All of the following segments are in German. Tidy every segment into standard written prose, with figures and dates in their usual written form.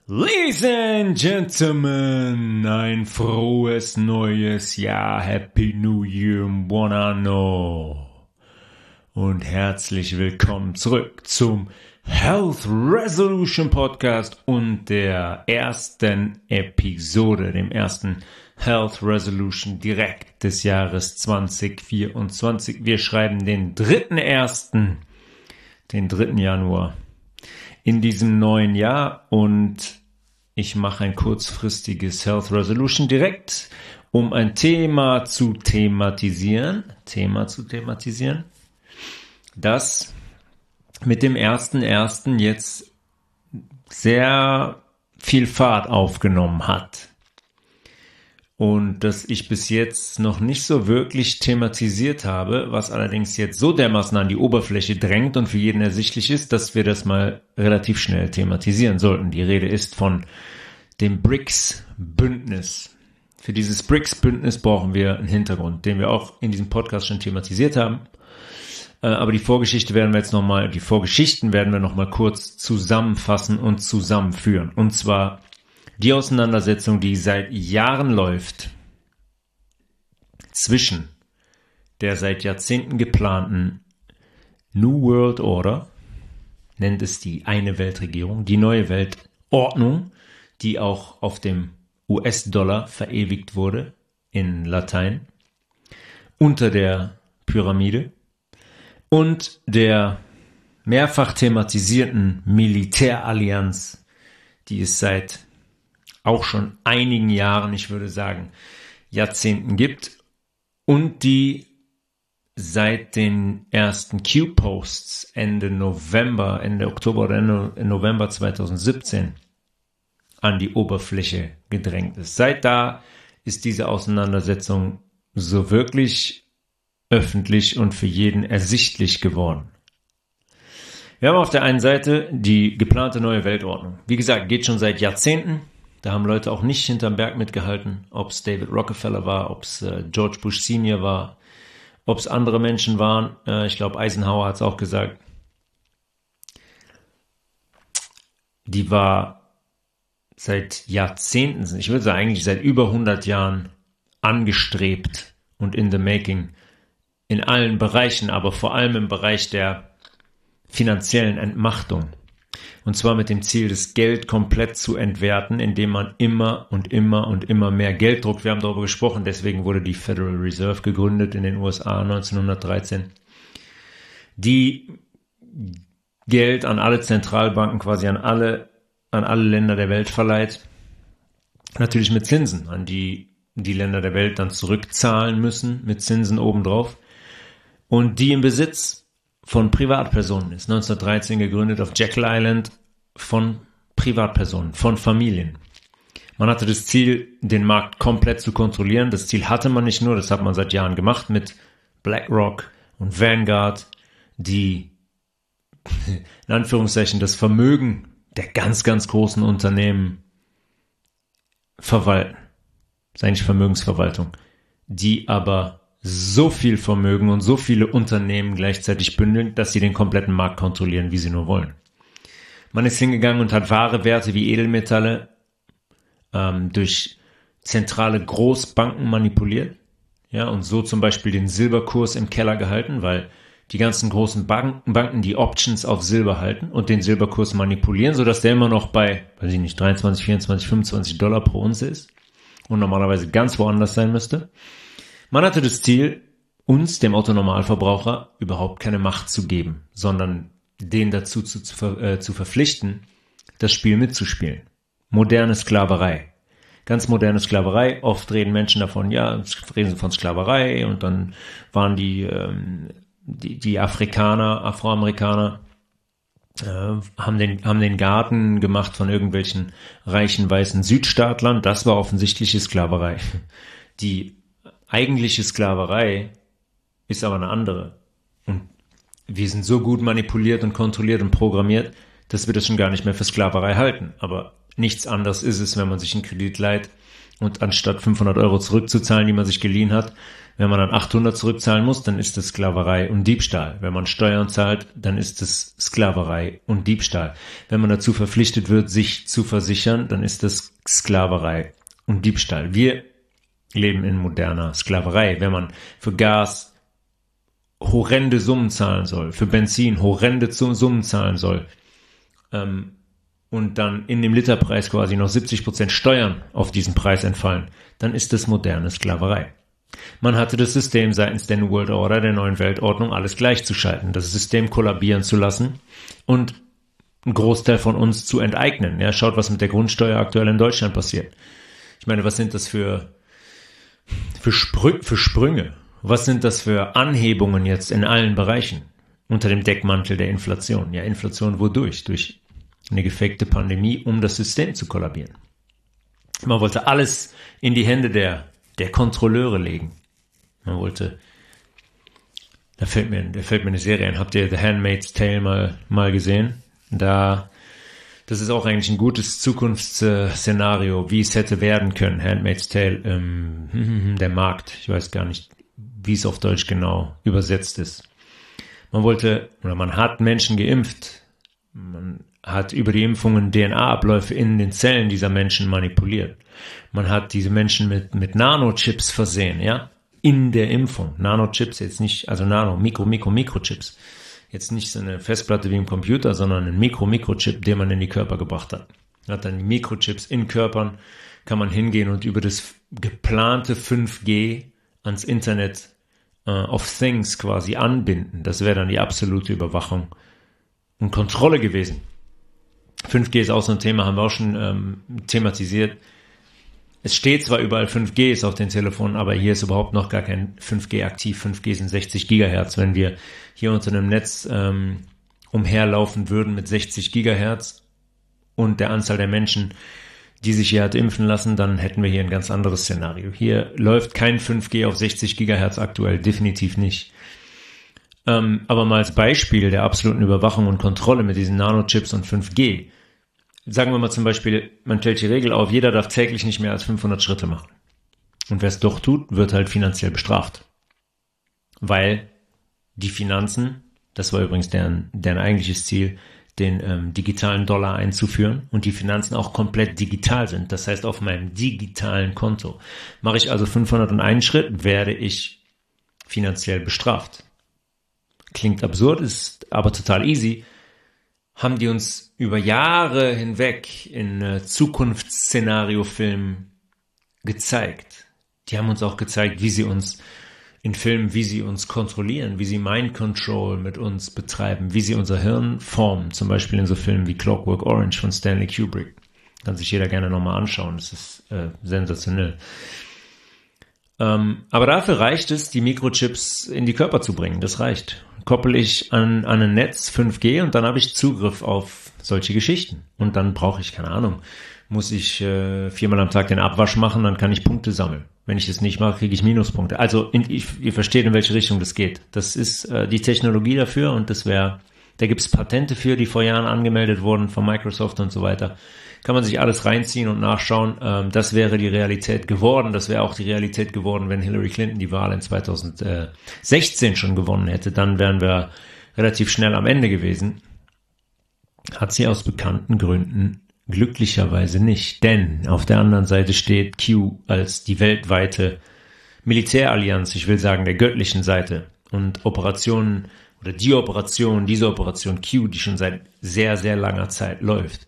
Ladies and Gentlemen, ein frohes neues Jahr, Happy New Year, buonanno und herzlich willkommen zurück zum Health Resolution Podcast und der ersten Episode, dem ersten Health Resolution direkt des Jahres 2024. Wir schreiben den 3.1., den 3. Januar in diesem neuen Jahr und ich mache ein kurzfristiges Health Resolution direkt, um ein Thema zu thematisieren, das mit dem 1.1. jetzt sehr viel Fahrt aufgenommen hat und das ich bis jetzt noch nicht so wirklich thematisiert habe, was allerdings jetzt so dermaßen an die Oberfläche drängt und für jeden ersichtlich ist, dass wir das mal relativ schnell thematisieren sollten. Die Rede ist von dem BRICS-Bündnis. Für dieses BRICS-Bündnis brauchen wir einen Hintergrund, den wir auch in diesem Podcast schon thematisiert haben. Aber die Vorgeschichten werden wir nochmal kurz zusammenfassen und zusammenführen. Und zwar die Auseinandersetzung, die seit Jahren läuft zwischen der seit Jahrzehnten geplanten New World Order, nennt es die eine Weltregierung, die neue Weltordnung, die auch auf dem US-Dollar verewigt wurde in Latein, unter der Pyramide und der mehrfach thematisierten Militärallianz, die es seit auch schon einigen Jahren, ich würde sagen Jahrzehnten gibt und die seit den ersten Q-Posts Ende Oktober oder Ende November 2017 an die Oberfläche gedrängt ist. Seit da ist diese Auseinandersetzung so wirklich öffentlich und für jeden ersichtlich geworden. Wir haben auf der einen Seite die geplante neue Weltordnung. Wie gesagt, geht schon seit Jahrzehnten. Da haben Leute auch nicht hinterm Berg mitgehalten, ob es David Rockefeller war, ob es George Bush Senior war, ob es andere Menschen waren. Ich glaube, Eisenhower hat es auch gesagt. Die war seit Jahrzehnten, ich würde sagen eigentlich seit über 100 Jahren angestrebt und in the making in allen Bereichen, aber vor allem im Bereich der finanziellen Entmachtung. Und zwar mit dem Ziel, das Geld komplett zu entwerten, indem man immer mehr Geld druckt. Wir haben darüber gesprochen, deswegen wurde die Federal Reserve gegründet in den USA 1913, die Geld an alle Zentralbanken, quasi an alle Länder der Welt verleiht. Natürlich mit Zinsen, an die Länder der Welt dann zurückzahlen müssen, mit Zinsen obendrauf. Und die im Besitz von Privatpersonen ist. 1913 gegründet auf Jekyll Island von Privatpersonen, von Familien. Man hatte das Ziel, den Markt komplett zu kontrollieren. Das Ziel hatte man nicht nur, das hat man seit Jahren gemacht mit BlackRock und Vanguard, die in Anführungszeichen das Vermögen der ganz, ganz großen Unternehmen verwalten. Das ist eigentlich Vermögensverwaltung. Die aber so viel Vermögen und so viele Unternehmen gleichzeitig bündeln, dass sie den kompletten Markt kontrollieren, wie sie nur wollen. Man ist hingegangen und hat wahre Werte wie Edelmetalle durch zentrale Großbanken manipuliert, ja, und so zum Beispiel den Silberkurs im Keller gehalten, weil die ganzen großen Banken die Options auf Silber halten und den Silberkurs manipulieren, sodass der immer noch bei, 23, 24, 25 Dollar pro Unze ist und normalerweise ganz woanders sein müsste. Man hatte das Ziel, uns, dem Otto-Normalverbraucher, überhaupt keine Macht zu geben, sondern den dazu zu verpflichten, das Spiel mitzuspielen. Moderne Sklaverei. Ganz moderne Sklaverei. Oft reden Menschen davon, reden sie von Sklaverei und dann waren die Afroamerikaner, haben den Garten gemacht von irgendwelchen reichen weißen Südstaatlern. Das war offensichtliche Sklaverei. Die eigentliche Sklaverei ist aber eine andere. Und wir sind so gut manipuliert und kontrolliert und programmiert, dass wir das schon gar nicht mehr für Sklaverei halten. Aber nichts anderes ist es, wenn man sich einen Kredit leiht Und anstatt 500 Euro zurückzuzahlen, die man sich geliehen hat, wenn man dann 800 zurückzahlen muss, dann ist das Sklaverei und Diebstahl. Wenn man Steuern zahlt, dann ist das Sklaverei und Diebstahl. Wenn man dazu verpflichtet wird, sich zu versichern, dann ist das Sklaverei und Diebstahl. Wir leben in moderner Sklaverei. Wenn man für Gas horrende Summen zahlen soll, für Benzin horrende Summen zahlen soll, und dann in dem Literpreis quasi noch 70% Steuern auf diesen Preis entfallen, dann ist das moderne Sklaverei. Man hatte das System seitens der New World Order, der neuen Weltordnung, alles gleichzuschalten, das System kollabieren zu lassen und einen Großteil von uns zu enteignen. Ja, schaut, was mit der Grundsteuer aktuell in Deutschland passiert. Ich meine, was sind das für Sprünge? Was sind das für Anhebungen jetzt in allen Bereichen unter dem Deckmantel der Inflation? Ja, Inflation wodurch? Durch eine gefakte Pandemie, um das System zu kollabieren. Man wollte alles in die Hände der Kontrolleure legen. Man wollte, da fällt mir eine Serie ein. Habt ihr The Handmaid's Tale mal gesehen? Das ist auch eigentlich ein gutes Zukunftsszenario, wie es hätte werden können. Handmaid's Tale, der Markt. Ich weiß gar nicht, wie es auf Deutsch genau übersetzt ist. Man hat Menschen geimpft. Man hat über die Impfungen DNA-Abläufe in den Zellen dieser Menschen manipuliert. Man hat diese Menschen mit Nanochips versehen, ja, in der Impfung. Nanochips jetzt nicht, also Mikrochips. Jetzt nicht so eine Festplatte wie im Computer, sondern ein Mikrochip, den man in die Körper gebracht hat. Hat dann die Mikrochips in Körpern, kann man hingehen und über das geplante 5G ans Internet of Things quasi anbinden. Das wäre dann die absolute Überwachung und Kontrolle gewesen. 5G ist auch so ein Thema, haben wir auch schon thematisiert. Es steht zwar überall 5G ist auf den Telefonen, aber hier ist überhaupt noch gar kein 5G aktiv. 5G sind 60 Gigahertz. Wenn wir hier unter einem Netz umherlaufen würden mit 60 Gigahertz und der Anzahl der Menschen, die sich hier hat impfen lassen, dann hätten wir hier ein ganz anderes Szenario. Hier läuft kein 5G auf 60 Gigahertz aktuell, definitiv nicht. Aber mal als Beispiel der absoluten Überwachung und Kontrolle mit diesen Nanochips und 5G. Sagen wir mal zum Beispiel, man stellt die Regel auf, jeder darf täglich nicht mehr als 500 Schritte machen. Und wer es doch tut, wird halt finanziell bestraft. Weil die Finanzen, das war übrigens deren eigentliches Ziel, den digitalen Dollar einzuführen und die Finanzen auch komplett digital sind. Das heißt, auf meinem digitalen Konto. Mache ich also 501 Schritt, werde ich finanziell bestraft. Klingt absurd, ist aber total easy. Haben die uns über Jahre hinweg in Zukunftsszenariofilmen gezeigt. Die haben uns auch gezeigt, wie sie uns in Filmen, wie sie uns kontrollieren, wie sie Mind Control mit uns betreiben, wie sie unser Hirn formen. Zum Beispiel in so Filmen wie Clockwork Orange von Stanley Kubrick. Kann sich jeder gerne nochmal anschauen. Das ist sensationell. Aber dafür reicht es, die Mikrochips in die Körper zu bringen. Das reicht. Koppel ich an ein Netz 5G und dann habe ich Zugriff auf solche Geschichten. Und dann brauche ich, keine Ahnung, muss ich 4-mal am Tag den Abwasch machen, dann kann ich Punkte sammeln. Wenn ich das nicht mache, kriege ich Minuspunkte. Also ihr versteht, in welche Richtung das geht. Das ist die Technologie dafür und da gibt es Patente für, die vor Jahren angemeldet wurden von Microsoft und so weiter. Kann man sich alles reinziehen und nachschauen. Das wäre die Realität geworden. Das wäre auch die Realität geworden, wenn Hillary Clinton die Wahl in 2016 schon gewonnen hätte. Dann wären wir relativ schnell am Ende gewesen. Hat sie aus bekannten Gründen glücklicherweise nicht. Denn auf der anderen Seite steht Q als die weltweite Militärallianz, ich will sagen der göttlichen Seite. Und diese Operation Q, die schon seit sehr, sehr langer Zeit läuft.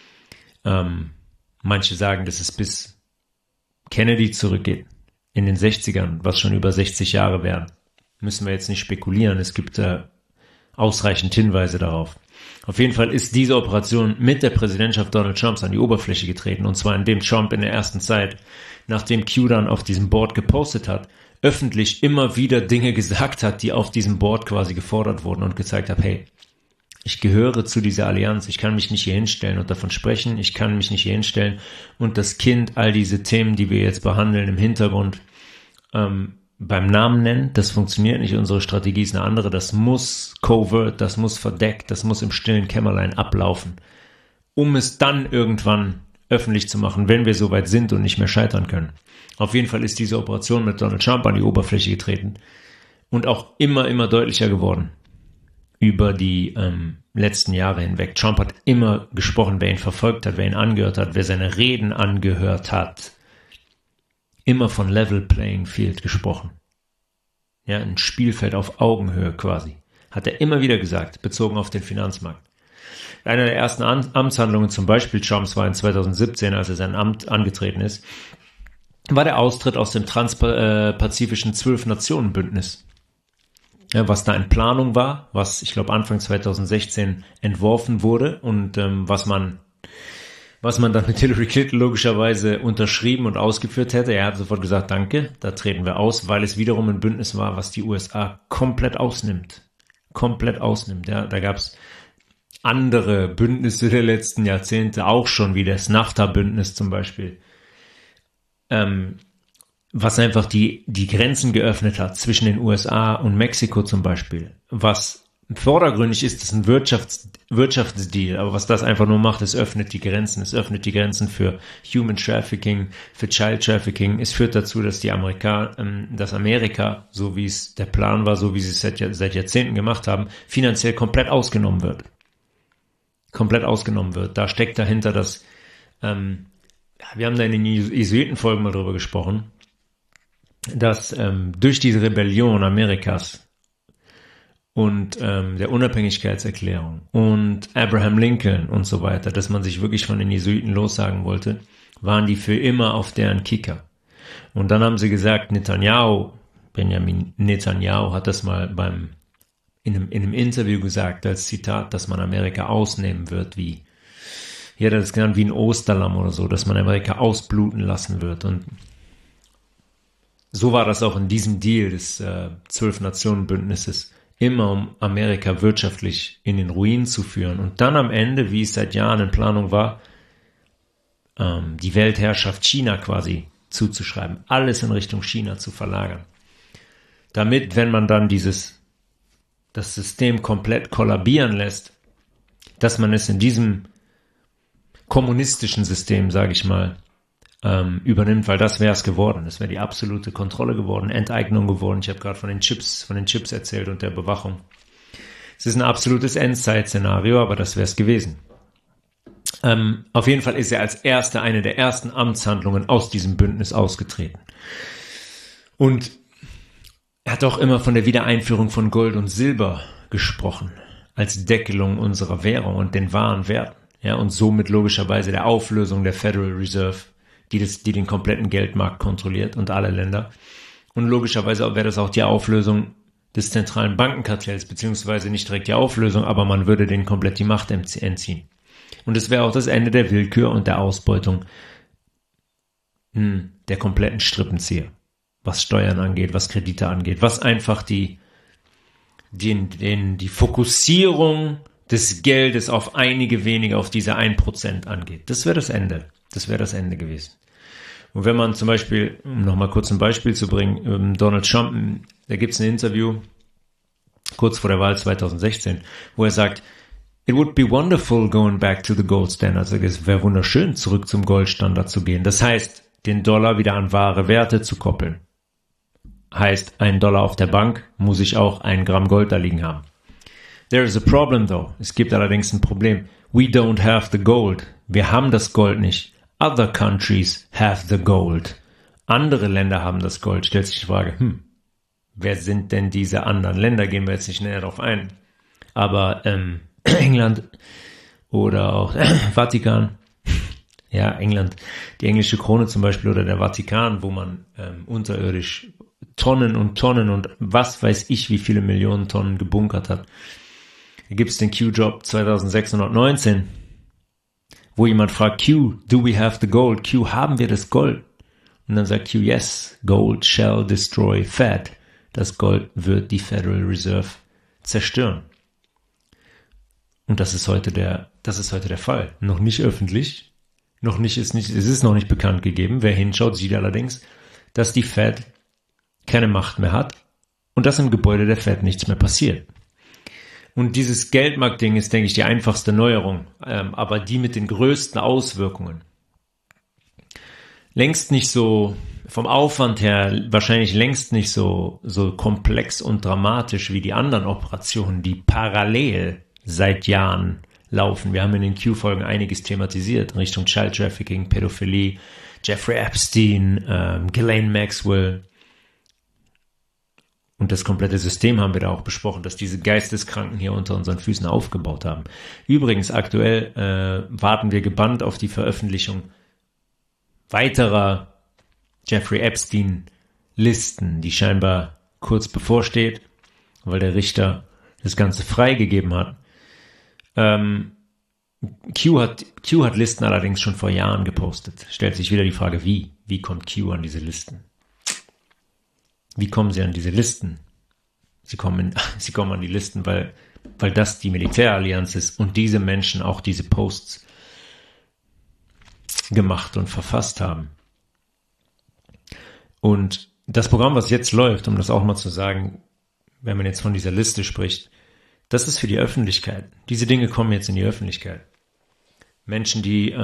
Manche sagen, dass es bis Kennedy zurückgeht, in den 60ern, was schon über 60 Jahre wären. Müssen wir jetzt nicht spekulieren, es gibt ausreichend Hinweise darauf. Auf jeden Fall ist diese Operation mit der Präsidentschaft Donald Trumps an die Oberfläche getreten, und zwar indem Trump in der ersten Zeit, nachdem Q dann auf diesem Board gepostet hat, öffentlich immer wieder Dinge gesagt hat, die auf diesem Board quasi gefordert wurden und gezeigt hat, hey, ich gehöre zu dieser Allianz, ich kann mich nicht hier hinstellen und davon sprechen, ich kann mich nicht hier hinstellen und das Kind, all diese Themen, die wir jetzt behandeln im Hintergrund, beim Namen nennen, das funktioniert nicht, unsere Strategie ist eine andere, das muss covert, das muss verdeckt, das muss im stillen Kämmerlein ablaufen, um es dann irgendwann öffentlich zu machen, wenn wir soweit sind und nicht mehr scheitern können. Auf jeden Fall ist diese Operation mit Donald Trump an die Oberfläche getreten und auch immer deutlicher geworden über die letzten Jahre hinweg. Trump hat immer gesprochen, wer ihn verfolgt hat, wer ihn angehört hat, wer seine Reden angehört hat. Immer von Level Playing Field gesprochen. Ja, ein Spielfeld auf Augenhöhe quasi. Hat er immer wieder gesagt, bezogen auf den Finanzmarkt. Eine der ersten Amtshandlungen zum Beispiel Trumps war in 2017, als er sein Amt angetreten ist, war der Austritt aus dem transpazifischen 12-Nationen-Bündnis. Ja, was da in Planung war, was ich glaube Anfang 2016 entworfen wurde und was man dann mit Hillary Clinton logischerweise unterschrieben und ausgeführt hätte. Er hat sofort gesagt, danke, da treten wir aus, weil es wiederum ein Bündnis war, was die USA komplett ausnimmt. Komplett ausnimmt. Ja, da gab es andere Bündnisse der letzten Jahrzehnte auch schon, wie das NAFTA-Bündnis zum Beispiel, was einfach die Grenzen geöffnet hat zwischen den USA und Mexiko zum Beispiel. Was vordergründig ist ein Wirtschaftsdeal, aber was das einfach nur macht, es öffnet die Grenzen. Es öffnet die Grenzen für Human Trafficking, für Child Trafficking. Es führt dazu, dass Amerika, so wie es der Plan war, so wie sie es seit Jahrzehnten gemacht haben, finanziell komplett ausgenommen wird. Komplett ausgenommen wird. Da steckt dahinter, dass wir haben da in den Jesuitenfolgen mal drüber gesprochen, dass durch diese Rebellion Amerikas und der Unabhängigkeitserklärung und Abraham Lincoln und so weiter, dass man sich wirklich von den Jesuiten lossagen wollte, waren die für immer auf deren Kicker. Und dann haben sie gesagt, Benjamin Netanyahu hat das mal in einem Interview gesagt, als Zitat, dass man Amerika ausnehmen wird, hier hat er das genannt wie ein Osterlamm oder so, dass man Amerika ausbluten lassen wird. Und so war das auch in diesem Deal des 12-Nationen-Bündnisses, immer um Amerika wirtschaftlich in den Ruin zu führen und dann am Ende, wie es seit Jahren in Planung war, die Weltherrschaft China quasi zuzuschreiben, alles in Richtung China zu verlagern. Damit, wenn man dann das System komplett kollabieren lässt, dass man es in diesem kommunistischen System, sage ich mal, übernimmt, weil das wäre es geworden. Das wäre die absolute Kontrolle geworden, Enteignung geworden. Ich habe gerade von den Chips erzählt und der Bewachung. Es ist ein absolutes Endzeit-Szenario, aber das wäre es gewesen. Auf jeden Fall ist er als eine der ersten Amtshandlungen aus diesem Bündnis ausgetreten. Und er hat auch immer von der Wiedereinführung von Gold und Silber gesprochen, als Deckelung unserer Währung und den wahren Werten. Ja, und somit logischerweise der Auflösung der Federal Reserve, die den kompletten Geldmarkt kontrolliert und alle Länder. Und logischerweise wäre das auch die Auflösung des zentralen Bankenkartells, beziehungsweise nicht direkt die Auflösung, aber man würde denen komplett die Macht entziehen. Und es wäre auch das Ende der Willkür und der Ausbeutung der kompletten Strippenzieher, was Steuern angeht, was Kredite angeht, was einfach die Fokussierung des Geldes auf einige wenige, auf diese 1% angeht. Das wäre das Ende. Das wäre das Ende gewesen. Und wenn man zum Beispiel, um nochmal kurz ein Beispiel zu bringen, Donald Trump, da gibt es ein Interview kurz vor der Wahl 2016, wo er sagt, it would be wonderful going back to the gold standard. Also es wäre wunderschön, zurück zum Goldstandard zu gehen. Das heißt, den Dollar wieder an wahre Werte zu koppeln. Heißt, $1 auf der Bank, muss ich auch 1 Gramm Gold da liegen haben. There is a problem though. Es gibt allerdings ein Problem. We don't have the gold. Wir haben das Gold nicht. Other countries have the gold. Andere Länder haben das Gold. Stellt sich die Frage, wer sind denn diese anderen Länder? Gehen wir jetzt nicht näher darauf ein. Aber England oder auch Vatikan, ja, England, die englische Krone zum Beispiel oder der Vatikan, wo man unterirdisch Tonnen und Tonnen und was weiß ich, wie viele Millionen Tonnen gebunkert hat. Da gibt es den Q-Job 2619, wo jemand fragt, Q, do we have the gold? Q, haben wir das Gold? Und dann sagt Q, yes, gold shall destroy Fed. Das Gold wird die Federal Reserve zerstören. Und das ist heute der Fall. Noch nicht öffentlich, es ist noch nicht bekannt gegeben. Wer hinschaut, sieht allerdings, dass die Fed keine Macht mehr hat und dass im Gebäude der Fed nichts mehr passiert. Und dieses Geldmarktding ist, denke ich, die einfachste Neuerung, aber die mit den größten Auswirkungen. längst nicht so, vom Aufwand her wahrscheinlich längst nicht so komplex und dramatisch wie die anderen Operationen, die parallel seit Jahren laufen. Wir haben in den Q-Folgen einiges thematisiert in Richtung Child Trafficking, Pädophilie, Jeffrey Epstein, Ghislaine Maxwell. Und das komplette System haben wir da auch besprochen, dass diese Geisteskranken hier unter unseren Füßen aufgebaut haben. Übrigens, aktuell warten wir gebannt auf die Veröffentlichung weiterer Jeffrey Epstein-Listen, die scheinbar kurz bevorsteht, weil der Richter das Ganze freigegeben hat. Q hat Listen allerdings schon vor Jahren gepostet. Stellt sich wieder die Frage, wie? Wie kommt Q an diese Listen? Wie kommen sie an diese Listen? Sie kommen an die Listen, weil das die Militärallianz ist und diese Menschen auch diese Posts gemacht und verfasst haben. Und das Programm, was jetzt läuft, um das auch mal zu sagen, wenn man jetzt von dieser Liste spricht, das ist für die Öffentlichkeit. Diese Dinge kommen jetzt in die Öffentlichkeit. Menschen, die,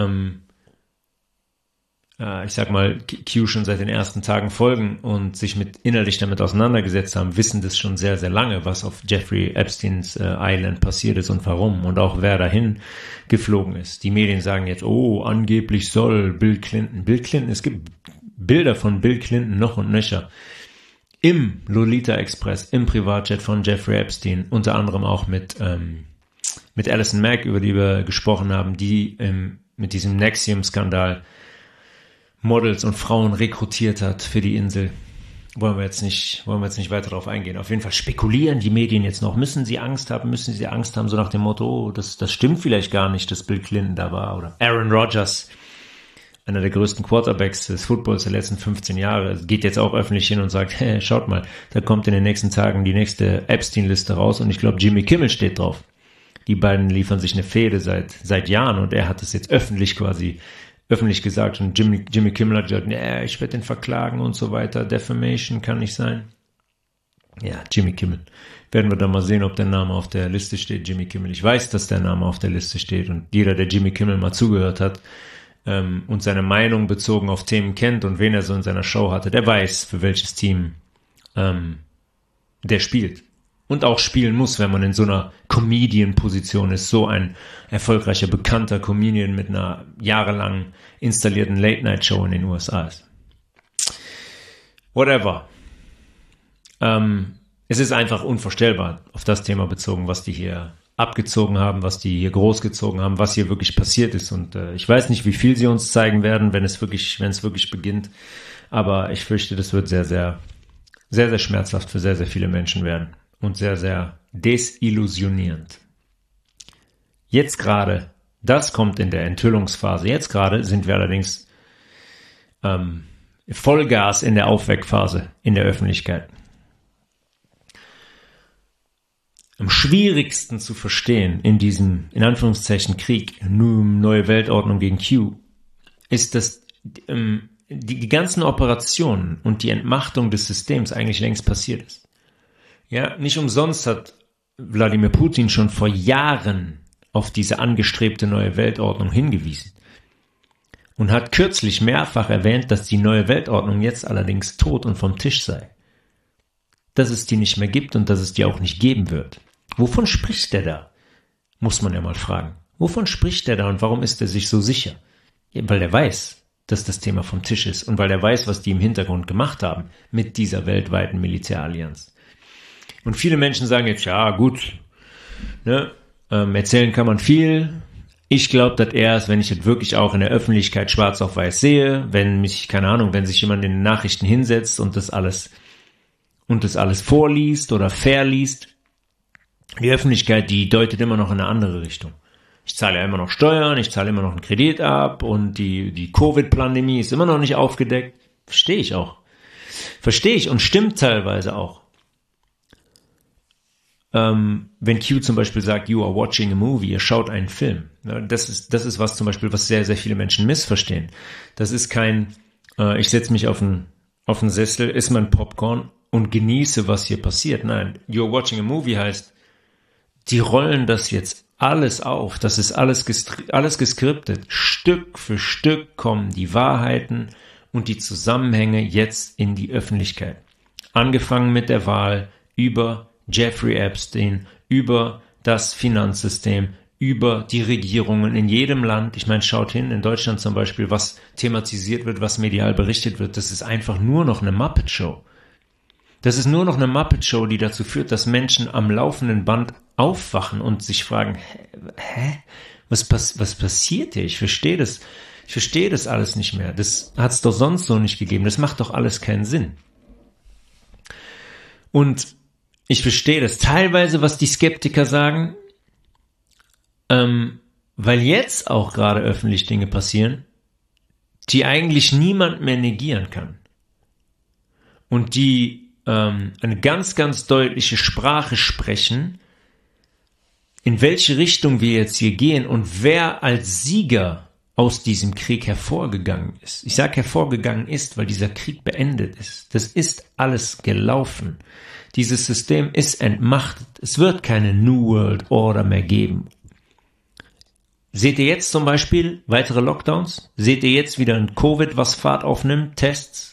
ich sag mal, Q schon seit den ersten Tagen folgen und sich innerlich damit auseinandergesetzt haben, wissen das schon sehr, sehr lange, was auf Jeffrey Epsteins Island passiert ist und warum und auch wer dahin geflogen ist. Die Medien sagen jetzt, oh, angeblich soll Bill Clinton, es gibt Bilder von Bill Clinton noch und nöcher im Lolita Express, im Privatjet von Jeffrey Epstein, unter anderem auch mit Alison Mack, über die wir gesprochen haben, die mit diesem NXIVM-Skandal Models und Frauen rekrutiert hat für die Insel. Wollen wir jetzt nicht weiter darauf eingehen. Auf jeden Fall spekulieren die Medien jetzt noch. Müssen sie Angst haben, so nach dem Motto, oh, das stimmt vielleicht gar nicht, dass Bill Clinton da war. Oder Aaron Rodgers, einer der größten Quarterbacks des Footballs der letzten 15 Jahre, geht jetzt auch öffentlich hin und sagt, hey, schaut mal, da kommt in den nächsten Tagen die nächste Epstein-Liste raus und ich glaube, Jimmy Kimmel steht drauf. Die beiden liefern sich eine Fehde seit Jahren und er hat es jetzt öffentlich gesagt und Jimmy Kimmel hat gesagt, nee, ich werde den verklagen und so weiter, Defamation kann nicht sein. Ja, Jimmy Kimmel. Werden wir dann mal sehen, ob der Name auf der Liste steht, Jimmy Kimmel. Ich weiß, dass der Name auf der Liste steht und jeder, der Jimmy Kimmel mal zugehört hat und seine Meinung bezogen auf Themen kennt und wen er so in seiner Show hatte, der weiß, für welches Team der spielt. Und auch spielen muss, wenn man in so einer Comedian-Position ist, so ein erfolgreicher, bekannter Comedian mit einer jahrelang installierten Late-Night-Show in den USA ist. Whatever. Es ist einfach unvorstellbar auf das Thema bezogen, was die hier abgezogen haben, was die hier großgezogen haben, was hier wirklich passiert ist. Und ich weiß nicht, wie viel sie uns zeigen werden, wenn es wirklich beginnt. Aber ich fürchte, das wird sehr, sehr, sehr, sehr schmerzhaft für sehr, sehr viele Menschen werden. Und sehr, sehr desillusionierend. Jetzt gerade, das kommt in der Enthüllungsphase. Jetzt gerade sind wir allerdings Vollgas in der Aufweckphase in der Öffentlichkeit. Am schwierigsten zu verstehen in diesem, in Anführungszeichen, Krieg, neue Weltordnung gegen Q, ist, dass die ganzen Operationen und die Entmachtung des Systems eigentlich längst passiert ist. Ja, nicht umsonst hat Wladimir Putin schon vor Jahren auf diese angestrebte neue Weltordnung hingewiesen und hat kürzlich mehrfach erwähnt, dass die neue Weltordnung jetzt allerdings tot und vom Tisch sei. Dass es die nicht mehr gibt und dass es die auch nicht geben wird. Wovon spricht der da? Muss man ja mal fragen. Wovon spricht der da und warum ist er sich so sicher? Ja, weil er weiß, dass das Thema vom Tisch ist und weil er weiß, was die im Hintergrund gemacht haben mit dieser weltweiten Militärallianz. Und viele Menschen sagen jetzt, ja gut, ne, erzählen kann man viel. Ich glaube, dass erst, wenn ich das wirklich auch in der Öffentlichkeit schwarz auf weiß sehe, wenn sich jemand in den Nachrichten hinsetzt und das alles vorliest oder verliest, die Öffentlichkeit, die deutet immer noch in eine andere Richtung. Ich zahle ja immer noch Steuern, ich zahle immer noch einen Kredit ab und die Covid-Pandemie ist immer noch nicht aufgedeckt. Verstehe ich auch. Verstehe ich und stimmt teilweise auch. Wenn Q zum Beispiel sagt, you are watching a movie, ihr schaut einen Film. Das ist was zum Beispiel, was sehr, sehr viele Menschen missverstehen. Das ist kein, ich setze mich auf einen Sessel, esse mein Popcorn und genieße, was hier passiert. Nein, you're watching a movie heißt, die rollen das jetzt alles auf. Das ist alles geskriptet. Stück für Stück kommen die Wahrheiten und die Zusammenhänge jetzt in die Öffentlichkeit. Angefangen mit der Wahl, über Jeffrey Epstein, über das Finanzsystem, über die Regierungen in jedem Land. Ich meine, schaut hin, in Deutschland zum Beispiel, was thematisiert wird, was medial berichtet wird, das ist einfach nur noch eine Muppet-Show. Das ist nur noch eine Muppet-Show, die dazu führt, dass Menschen am laufenden Band aufwachen und sich fragen, was passiert hier? Ich verstehe das alles nicht mehr. Das hat es doch sonst so nicht gegeben. Das macht doch alles keinen Sinn. Und ich verstehe das teilweise, was die Skeptiker sagen, weil jetzt auch gerade öffentlich Dinge passieren, die eigentlich niemand mehr negieren kann. Und die eine ganz, ganz deutliche Sprache sprechen, in welche Richtung wir jetzt hier gehen und wer als Sieger aus diesem Krieg hervorgegangen ist. Ich sage hervorgegangen ist, weil dieser Krieg beendet ist. Das ist alles gelaufen. Dieses System ist entmachtet. Es wird keine New World Order mehr geben. Seht ihr jetzt zum Beispiel weitere Lockdowns? Seht ihr jetzt wieder ein Covid, was Fahrt aufnimmt? Tests,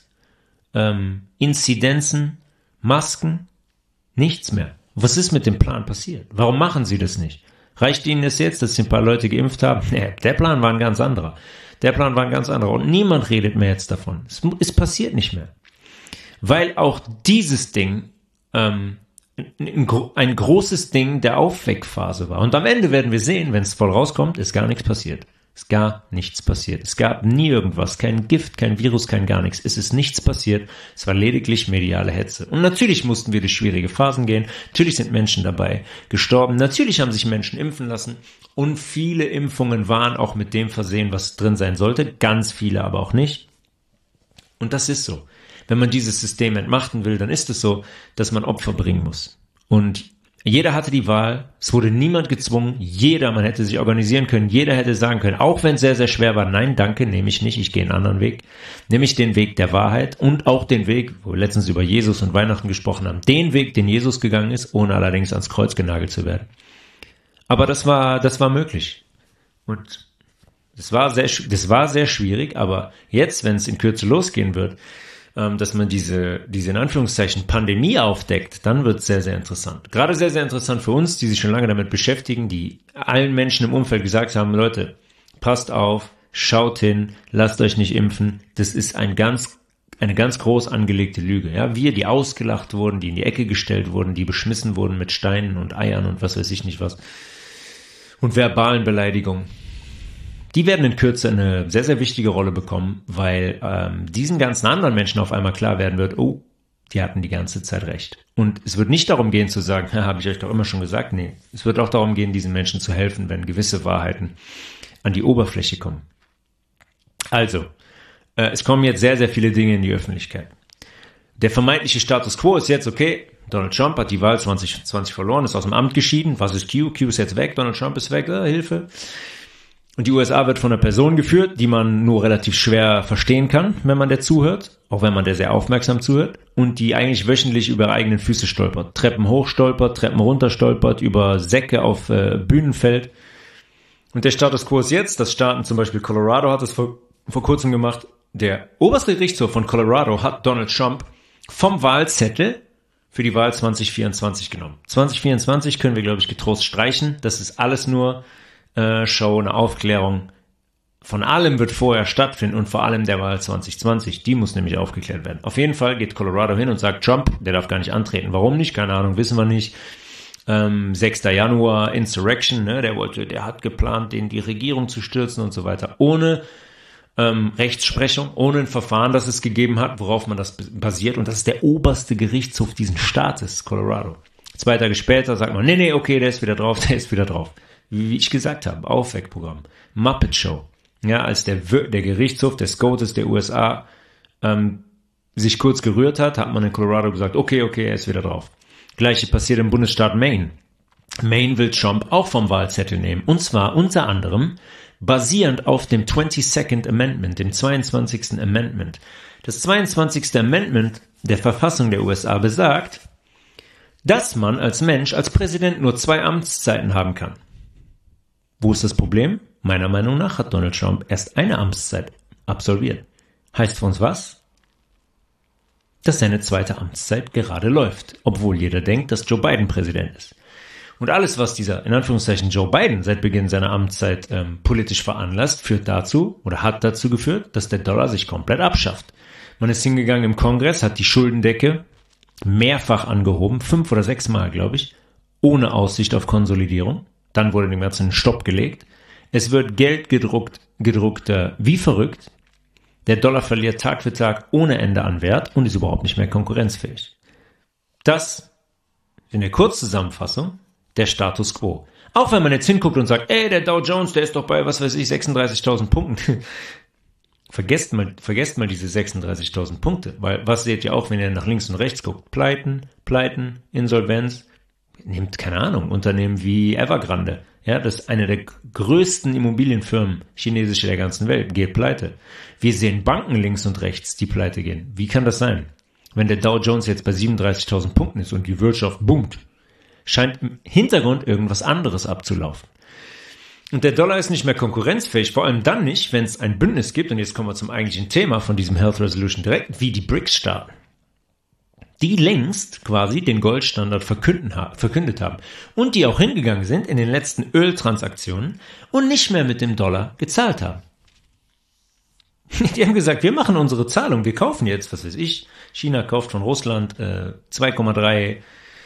Inzidenzen, Masken? Nichts mehr. Was ist mit dem Plan passiert? Warum machen sie das nicht? Reicht ihnen es jetzt, dass sie ein paar Leute geimpft haben? Nee, der Plan war ein ganz anderer. Und niemand redet mehr jetzt davon. Es passiert nicht mehr. Weil auch dieses Ding ein großes Ding der Aufweckphase war. Und am Ende werden wir sehen, wenn es voll rauskommt, ist gar nichts passiert. Ist gar nichts passiert. Es gab nie irgendwas, kein Gift, kein Virus, kein gar nichts. Es ist nichts passiert. Es war lediglich mediale Hetze. Und natürlich mussten wir durch schwierige Phasen gehen. Natürlich sind Menschen dabei gestorben. Natürlich haben sich Menschen impfen lassen. Und viele Impfungen waren auch mit dem versehen, was drin sein sollte. Ganz viele aber auch nicht. Und das ist so. Wenn man dieses System entmachten will, dann ist es so, dass man Opfer bringen muss. Und jeder hatte die Wahl, es wurde niemand gezwungen, man hätte sich organisieren können, jeder hätte sagen können, auch wenn es sehr, sehr schwer war, nein, danke, nehme ich nicht, ich gehe einen anderen Weg. Nämlich den Weg der Wahrheit und auch den Weg, wo wir letztens über Jesus und Weihnachten gesprochen haben, den Weg, den Jesus gegangen ist, ohne allerdings ans Kreuz genagelt zu werden. Aber das war möglich. Und das war sehr schwierig, aber jetzt, wenn es in Kürze losgehen wird, dass man diese in Anführungszeichen Pandemie aufdeckt, dann wird es sehr, sehr interessant. Gerade sehr, sehr interessant für uns, die sich schon lange damit beschäftigen, die allen Menschen im Umfeld gesagt haben, Leute, passt auf, schaut hin, lasst euch nicht impfen. Das ist eine ganz groß angelegte Lüge. Ja, wir, die ausgelacht wurden, die in die Ecke gestellt wurden, die beschmissen wurden mit Steinen und Eiern und was weiß ich nicht was. Und verbalen Beleidigungen. Die werden in Kürze eine sehr, sehr wichtige Rolle bekommen, weil diesen ganzen anderen Menschen auf einmal klar werden wird, oh, die hatten die ganze Zeit recht. Und es wird nicht darum gehen zu sagen, habe ich euch doch immer schon gesagt, nee. Es wird auch darum gehen, diesen Menschen zu helfen, wenn gewisse Wahrheiten an die Oberfläche kommen. Also, es kommen jetzt sehr, sehr viele Dinge in die Öffentlichkeit. Der vermeintliche Status Quo ist jetzt, okay, Donald Trump hat die Wahl 2020 verloren, ist aus dem Amt geschieden. Was ist Q? Q ist jetzt weg, Donald Trump ist weg, Hilfe. Und die USA wird von einer Person geführt, die man nur relativ schwer verstehen kann, wenn man der zuhört, auch wenn man der sehr aufmerksam zuhört, und die eigentlich wöchentlich über ihre eigenen Füße stolpert. Treppen hoch stolpert, Treppen runter stolpert, über Säcke auf Bühnen fällt. Und der Status Quo ist jetzt, dass Staaten, zum Beispiel Colorado hat es vor kurzem gemacht, der oberste Gerichtshof von Colorado hat Donald Trump vom Wahlzettel für die Wahl 2024 genommen. 2024 können wir, glaube ich, getrost streichen. Das ist alles nur Show, eine Aufklärung. Von allem wird vorher stattfinden und vor allem der Wahl 2020. Die muss nämlich aufgeklärt werden. Auf jeden Fall geht Colorado hin und sagt, Trump, der darf gar nicht antreten. Warum nicht? Keine Ahnung, wissen wir nicht. 6. Januar, Insurrection, ne? Der hat geplant, die Regierung zu stürzen und so weiter. Ohne Rechtsprechung, ohne ein Verfahren, das es gegeben hat, worauf man das basiert. Und das ist der oberste Gerichtshof diesen Staates, Colorado. 2 Tage später sagt man, nee, okay, der ist wieder drauf. Wie ich gesagt habe, Aufweckprogramm, Muppet Show. Ja, als der Gerichtshof des Goates der USA sich kurz gerührt hat man in Colorado gesagt, okay, er ist wieder drauf. Gleiche passiert im Bundesstaat Maine. Maine will Trump auch vom Wahlzettel nehmen. Und zwar unter anderem basierend auf dem 22nd Amendment, dem 22. Amendment. Das 22. Amendment der Verfassung der USA besagt, dass man als Mensch, als Präsident nur 2 Amtszeiten haben kann. Wo ist das Problem? Meiner Meinung nach hat Donald Trump erst eine Amtszeit absolviert. Heißt für uns was? Dass seine zweite Amtszeit gerade läuft, obwohl jeder denkt, dass Joe Biden Präsident ist. Und alles, was dieser, in Anführungszeichen, Joe Biden seit Beginn seiner Amtszeit politisch veranlasst, führt dazu oder hat dazu geführt, dass der Dollar sich komplett abschafft. Man ist hingegangen im Kongress, hat die Scheldendecke mehrfach angehoben, 5 oder 6 Mal, glaube ich, ohne Aussicht auf Konsolidierung. Dann wurde dem Ganzen ein Stopp gelegt. Es wird Geld gedruckt wie verrückt. Der Dollar verliert Tag für Tag ohne Ende an Wert und ist überhaupt nicht mehr konkurrenzfähig. Das, in der Kurzzusammenfassung, der Status Quo. Auch wenn man jetzt hinguckt und sagt, der Dow Jones, der ist doch bei, 36.000 Punkten. Vergesst mal diese 36.000 Punkte, weil was seht ihr auch, wenn ihr nach links und rechts guckt? Pleiten, Insolvenz. Nehmt, keine Ahnung, Unternehmen wie Evergrande. Ja, das ist eine der größten Immobilienfirmen, chinesische der ganzen Welt, geht pleite. Wir sehen Banken links und rechts, die pleite gehen. Wie kann das sein? Wenn der Dow Jones jetzt bei 37.000 Punkten ist und die Wirtschaft boomt, scheint im Hintergrund irgendwas anderes abzulaufen. Und der Dollar ist nicht mehr konkurrenzfähig, vor allem dann nicht, wenn es ein Bündnis gibt, und jetzt kommen wir zum eigentlichen Thema von diesem Health Resolution direkt, wie die BRICS-Staaten, die längst quasi den Goldstandard verkündet haben und die auch hingegangen sind in den letzten Öltransaktionen und nicht mehr mit dem Dollar gezahlt haben. Die haben gesagt, wir machen unsere Zahlung, wir kaufen jetzt, was weiß ich, China kauft von Russland 2,3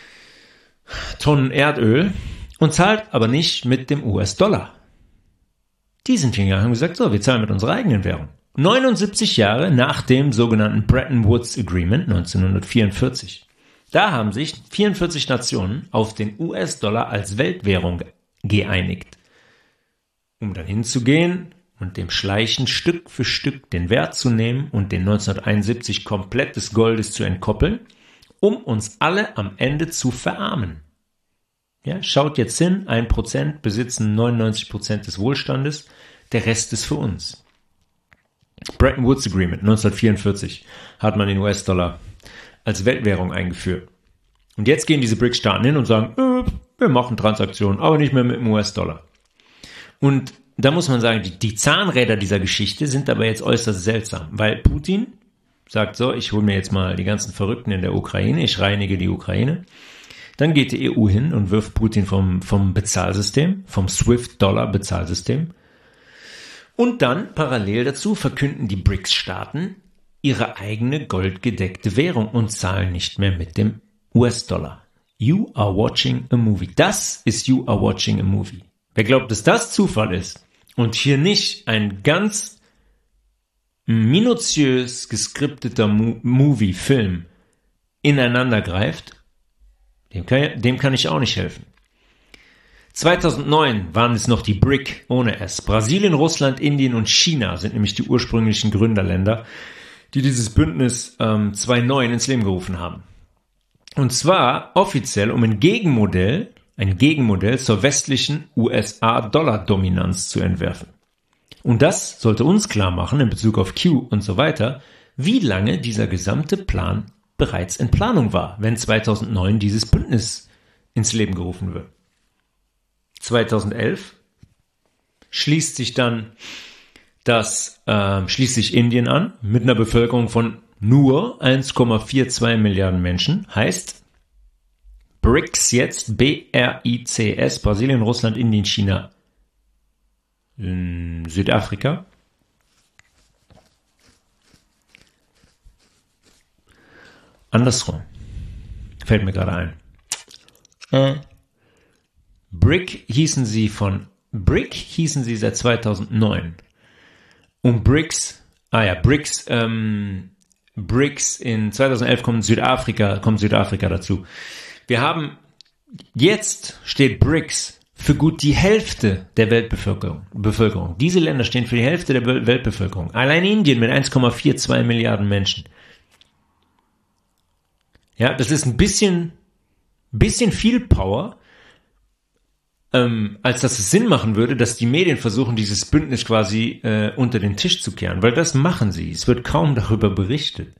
Tonnen Erdöl und zahlt aber nicht mit dem US-Dollar. Die sind hingegangen und haben gesagt, so, wir zahlen mit unserer eigenen Währung. 79 Jahre nach dem sogenannten Bretton Woods Agreement 1944. Da haben sich 44 Nationen auf den US-Dollar als Weltwährung geeinigt. Um dann hinzugehen und dem Schleichen Stück für Stück den Wert zu nehmen und den 1971 komplett des Goldes zu entkoppeln, um uns alle am Ende zu verarmen. Ja, schaut jetzt hin, 1% besitzen 99% des Wohlstandes, der Rest ist für uns. Bretton Woods Agreement 1944 hat man den US-Dollar als Weltwährung eingeführt. Und jetzt gehen diese BRICS-Staaten hin und sagen, wir machen Transaktionen, aber nicht mehr mit dem US-Dollar. Und da muss man sagen, die Zahnräder dieser Geschichte sind aber jetzt äußerst seltsam, weil Putin sagt so, ich hole mir jetzt mal die ganzen Verrückten in der Ukraine, ich reinige die Ukraine. Dann geht die EU hin und wirft Putin vom Bezahlsystem, vom SWIFT-Dollar-Bezahlsystem. Und dann parallel dazu verkünden die BRICS-Staaten ihre eigene goldgedeckte Währung und zahlen nicht mehr mit dem US-Dollar. You are watching a movie. Das ist You are watching a movie. Wer glaubt, dass das Zufall ist und hier nicht ein ganz minutiös geskripteter Movie-Film ineinander greift, dem kann ich auch nicht helfen. 2009 waren es noch die BRIC ohne S. Brasilien, Russland, Indien und China sind nämlich die ursprünglichen Gründerländer, die dieses Bündnis 2009 ins Leben gerufen haben. Und zwar offiziell, um ein Gegenmodell zur westlichen USA-Dollar-Dominanz zu entwerfen. Und das sollte uns klar machen, in Bezug auf Q und so weiter, wie lange dieser gesamte Plan bereits in Planung war, wenn 2009 dieses Bündnis ins Leben gerufen wird. 2011 schließt sich Indien an mit einer Bevölkerung von nur 1,42 Milliarden Menschen. Heißt BRICS jetzt, B-R-I-C-S, Brasilien, Russland, Indien, China, Südafrika. Andersrum. Fällt mir gerade ein. BRIC hießen sie seit 2009. Und BRICS in 2011 kommt Südafrika dazu. Jetzt steht BRICS für gut die Hälfte der Weltbevölkerung. Diese Länder stehen für die Hälfte der Weltbevölkerung. Allein Indien mit 1,42 Milliarden Menschen. Ja, das ist ein bisschen viel Power, als dass es Sinn machen würde, dass die Medien versuchen, dieses Bündnis quasi unter den Tisch zu kehren. Weil das machen sie. Es wird kaum darüber berichtet.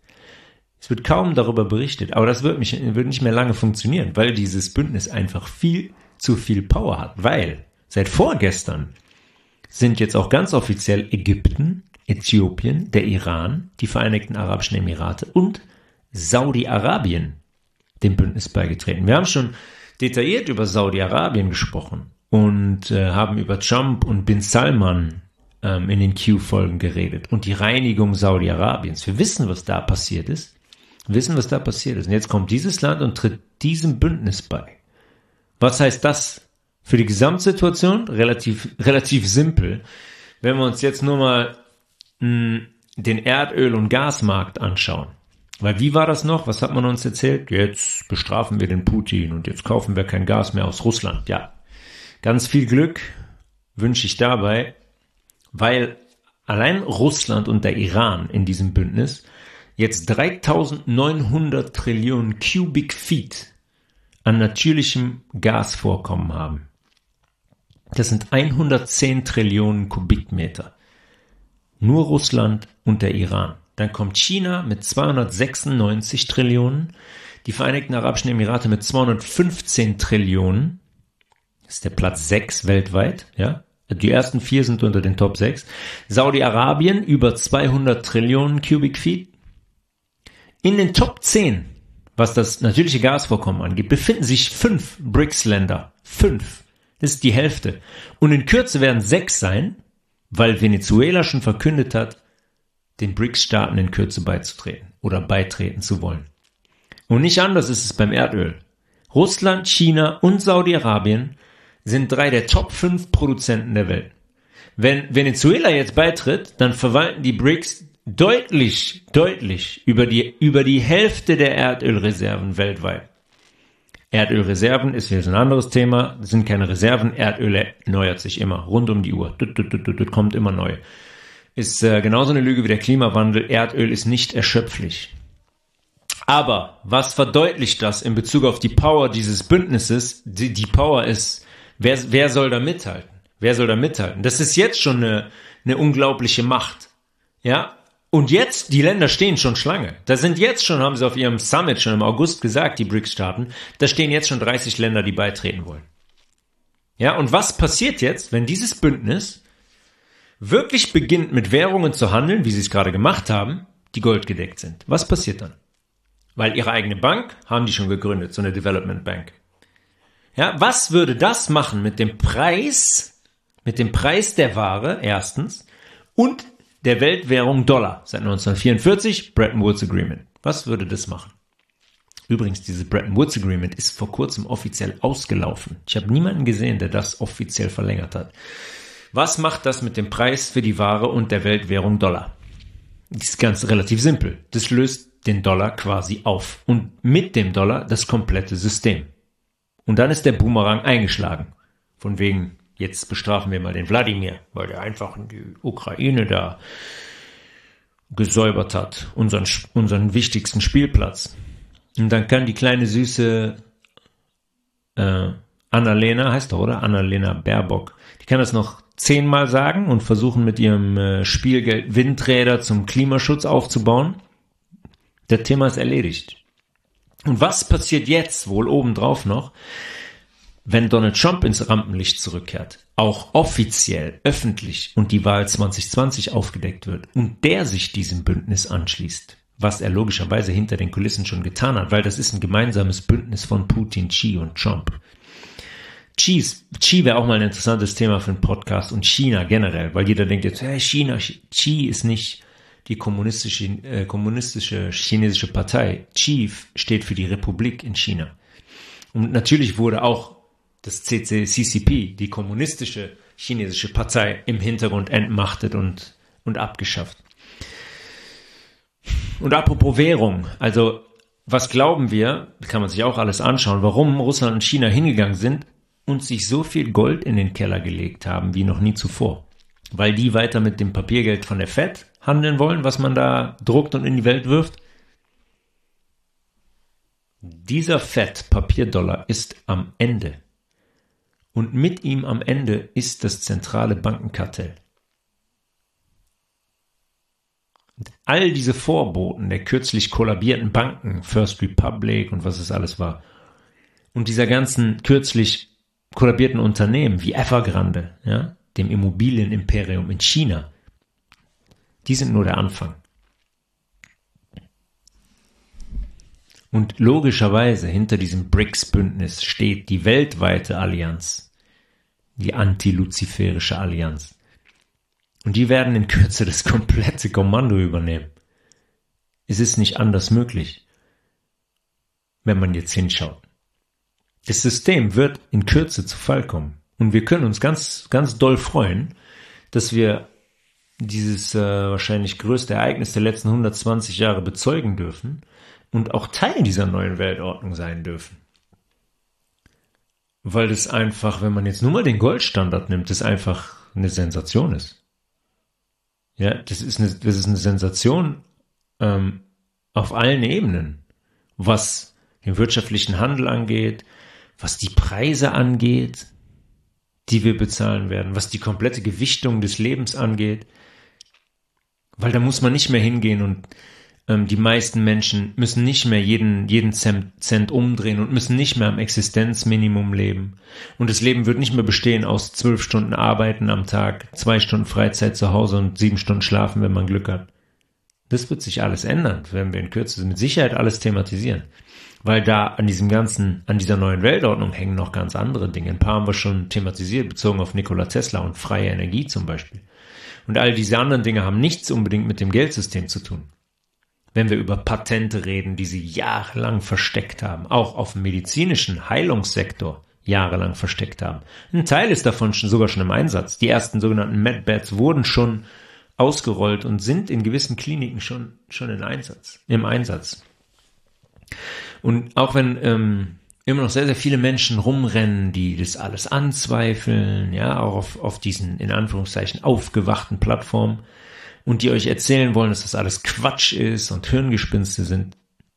Aber das wird nicht mehr lange funktionieren, weil dieses Bündnis einfach viel zu viel Power hat. Weil seit vorgestern sind jetzt auch ganz offiziell Ägypten, Äthiopien, der Iran, die Vereinigten Arabischen Emirate und Saudi-Arabien dem Bündnis beigetreten. Wir haben schon detailliert über Saudi-Arabien gesprochen und haben über Trump und Bin Salman in den Q-Folgen geredet und die Reinigung Saudi-Arabiens. Wir wissen, was da passiert ist. Und jetzt kommt dieses Land und tritt diesem Bündnis bei. Was heißt das für die Gesamtsituation? Relativ simpel. Wenn wir uns jetzt nur mal den Erdöl- und Gasmarkt anschauen. Weil wie war das noch? Was hat man uns erzählt? Jetzt bestrafen wir den Putin und jetzt kaufen wir kein Gas mehr aus Russland. Ja, ganz viel Glück wünsche ich dabei, weil allein Russland und der Iran in diesem Bündnis jetzt 3.900 Trillionen Cubic Feet an natürlichem Gasvorkommen haben. Das sind 110 Trillionen Kubikmeter. Nur Russland und der Iran. Dann kommt China mit 296 Trillionen, die Vereinigten Arabischen Emirate mit 215 Trillionen. Das ist der Platz 6 weltweit, ja. Die ersten 4 sind unter den Top 6. Saudi-Arabien über 200 Trillionen Cubic Feet. In den Top 10, was das natürliche Gasvorkommen angeht, befinden sich 5 BRICS-Länder. 5. Das ist die Hälfte. Und in Kürze werden 6 sein, weil Venezuela schon verkündet hat, den BRICS-Staaten in Kürze beizutreten oder beitreten zu wollen. Und nicht anders ist es beim Erdöl. Russland, China und Saudi-Arabien sind 3 der Top 5 Produzenten der Welt. Wenn Venezuela jetzt beitritt, dann verwalten die BRICS deutlich über die Hälfte der Erdölreserven weltweit. Erdölreserven ist jetzt ein anderes Thema, das sind keine Reserven, Erdöl erneuert sich immer, rund um die Uhr, kommt immer neu. Ist genauso eine Lüge wie der Klimawandel, Erdöl ist nicht erschöpflich. Aber was verdeutlicht das in Bezug auf die Power dieses Bündnisses? Die Power ist, wer soll da mithalten? Wer soll da mithalten? Das ist jetzt schon eine unglaubliche Macht. Ja? Und jetzt, die Länder stehen schon Schlange. Da sind jetzt schon, haben sie auf ihrem Summit schon im August gesagt, die BRICS-Staaten, da stehen jetzt schon 30 Länder, die beitreten wollen. Ja, und was passiert jetzt, wenn dieses Bündnis wirklich beginnt, mit Währungen zu handeln, wie sie es gerade gemacht haben, die goldgedeckt sind? Was passiert dann? Weil ihre eigene Bank haben die schon gegründet, so eine Development Bank. Ja, was würde das machen mit dem Preis der Ware, erstens, und der Weltwährung Dollar seit 1944, Bretton Woods Agreement. Was würde das machen? Übrigens, dieses Bretton Woods Agreement ist vor kurzem offiziell ausgelaufen. Ich habe niemanden gesehen, der das offiziell verlängert hat. Was macht das mit dem Preis für die Ware und der Weltwährung Dollar? Das ist ganz relativ simpel. Das löst den Dollar quasi auf und mit dem Dollar das komplette System. Und dann ist der Boomerang eingeschlagen. Von wegen, jetzt bestrafen wir mal den Wladimir, weil der einfach in die Ukraine da gesäubert hat, unseren wichtigsten Spielplatz. Und dann kann die kleine süße Annalena, heißt doch, oder? Annalena Baerbock, die kann das noch 10-mal sagen und versuchen mit ihrem Spielgeld Windräder zum Klimaschutz aufzubauen. Das Thema ist erledigt. Und was passiert jetzt wohl obendrauf noch, wenn Donald Trump ins Rampenlicht zurückkehrt, auch offiziell, öffentlich und die Wahl 2020 aufgedeckt wird und der sich diesem Bündnis anschließt, was er logischerweise hinter den Kulissen schon getan hat, weil das ist ein gemeinsames Bündnis von Putin, Xi und Trump. Xi wäre auch mal ein interessantes Thema für einen Podcast und China generell, weil jeder denkt jetzt, hey, China, Xi ist nicht die kommunistische chinesische Partei. Xi steht für die Republik in China. Und natürlich wurde auch das CCP, die kommunistische chinesische Partei, im Hintergrund entmachtet und abgeschafft. Und apropos Währung, also was glauben wir, kann man sich auch alles anschauen, warum Russland und China hingegangen sind und sich so viel Gold in den Keller gelegt haben wie noch nie zuvor. Weil die weiter mit dem Papiergeld von der Fed handeln wollen, was man da druckt und in die Welt wirft. Dieser Fed-Papierdollar ist am Ende. Und mit ihm am Ende ist das zentrale Bankenkartell. Und all diese Vorboten der kürzlich kollabierten Banken, First Republic und was es alles war, und dieser ganzen kürzlich kollabierten Unternehmen wie Evergrande, ja, dem Immobilienimperium in China, die sind nur der Anfang. Und logischerweise hinter diesem BRICS-Bündnis steht die weltweite Allianz, die anti-luziferische Allianz. Und die werden in Kürze das komplette Kommando übernehmen. Es ist nicht anders möglich, wenn man jetzt hinschaut. Das System wird in Kürze zu Fall kommen. Und wir können uns ganz, ganz doll freuen, dass wir dieses wahrscheinlich größte Ereignis der letzten 120 Jahre bezeugen dürfen und auch Teil dieser neuen Weltordnung sein dürfen. Weil das einfach, wenn man jetzt nur mal den Goldstandard nimmt, das einfach eine Sensation ist. Ja, das ist eine Sensation auf allen Ebenen, was den wirtschaftlichen Handel angeht, was die Preise angeht, die wir bezahlen werden, was die komplette Gewichtung des Lebens angeht, weil da muss man nicht mehr hingehen und die meisten Menschen müssen nicht mehr jeden Cent umdrehen und müssen nicht mehr am Existenzminimum leben. Und das Leben wird nicht mehr bestehen aus 12 Stunden Arbeiten am Tag, 2 Stunden Freizeit zu Hause und 7 Stunden schlafen, wenn man Glück hat. Das wird sich alles ändern, werden wir in Kürze mit Sicherheit alles thematisieren. Weil da an dieser neuen Weltordnung hängen noch ganz andere Dinge. Ein paar haben wir schon thematisiert, bezogen auf Nikola Tesla und freie Energie zum Beispiel. Und all diese anderen Dinge haben nichts unbedingt mit dem Geldsystem zu tun. Wenn wir über Patente reden, die sie jahrelang versteckt haben, auch auf dem medizinischen Heilungssektor jahrelang versteckt haben. Ein Teil ist davon sogar schon im Einsatz. Die ersten sogenannten MedBeds wurden schon ausgerollt und sind in gewissen Kliniken schon im Einsatz. Und auch wenn immer noch sehr, sehr viele Menschen rumrennen, die das alles anzweifeln, ja, auch auf diesen, in Anführungszeichen, aufgewachten Plattformen, und die euch erzählen wollen, dass das alles Quatsch ist und Hirngespinste sind.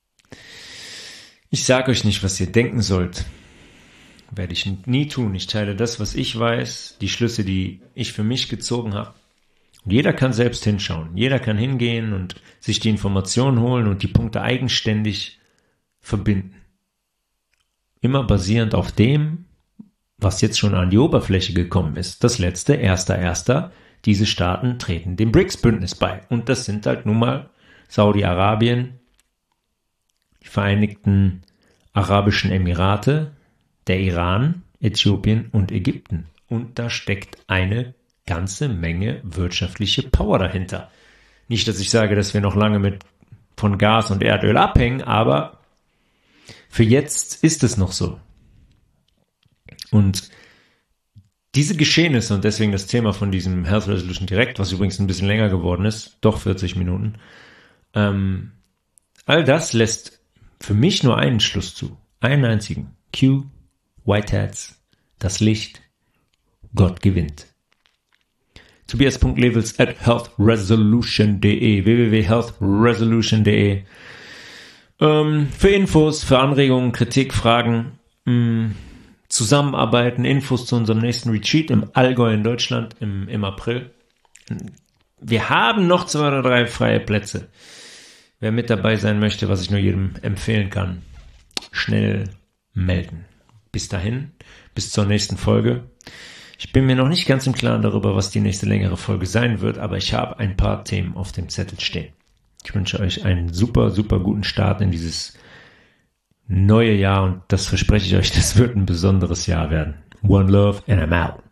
Ich sage euch nicht, was ihr denken sollt. Werde ich nie tun. Ich teile das, was ich weiß, die Schlüsse, die ich für mich gezogen habe. Und jeder kann selbst hinschauen. Jeder kann hingehen und sich die Informationen holen und die Punkte eigenständig verbinden. Immer basierend auf dem, was jetzt schon an die Oberfläche gekommen ist. Das letzte, 1.1. Diese Staaten treten dem BRICS-Bündnis bei. Und das sind halt nun mal Saudi-Arabien, die Vereinigten Arabischen Emirate, der Iran, Äthiopien und Ägypten. Und da steckt eine ganze Menge wirtschaftliche Power dahinter. Nicht, dass ich sage, dass wir noch lange von Gas und Erdöl abhängen, aber für jetzt ist es noch so. Und diese Geschehnisse und deswegen das Thema von diesem Health Resolution Direct, was übrigens ein bisschen länger geworden ist, doch 40 Minuten, all das lässt für mich nur einen Schluss zu. Einen einzigen. Q, Whiteheads, das Licht, Gott gewinnt. Tobias.levels@healthresolution.de www.healthresolution.de für Infos, für Anregungen, Kritik, Fragen, Zusammenarbeiten, Infos zu unserem nächsten Retreat im Allgäu in Deutschland im April. Wir haben noch 2 oder 3 freie Plätze. Wer mit dabei sein möchte, was ich nur jedem empfehlen kann, schnell melden. Bis dahin, bis zur nächsten Folge. Ich bin mir noch nicht ganz im Klaren darüber, was die nächste längere Folge sein wird, aber ich habe ein paar Themen auf dem Zettel stehen. Ich wünsche euch einen super, super guten Start in dieses neue Jahr und das verspreche ich euch, das wird ein besonderes Jahr werden. One love and I'm out.